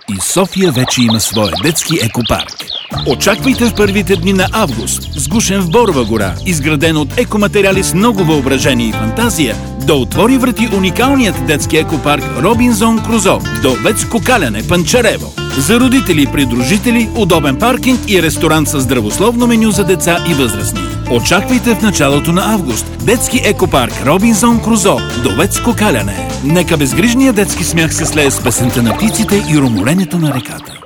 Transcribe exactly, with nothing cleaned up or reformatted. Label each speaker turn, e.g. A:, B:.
A: И София вече има своя детски екопарк. Очаквайте в първите дни на август, сгушен в Борова гора, изграден от екоматериали с много въображение и фантазия, да отвори врати уникалният детски екопарк Робинзон Крузо до Вецко Каляне, Панчарево. За родители и придружители, удобен паркинг и ресторант с здравословно меню за деца и възрастни. Очаквайте в началото на август детски екопарк Робинзон Крузо до Вецко Каляне. Нека безгрижният детски смях се слее с песента на птиците и румоленето на реката.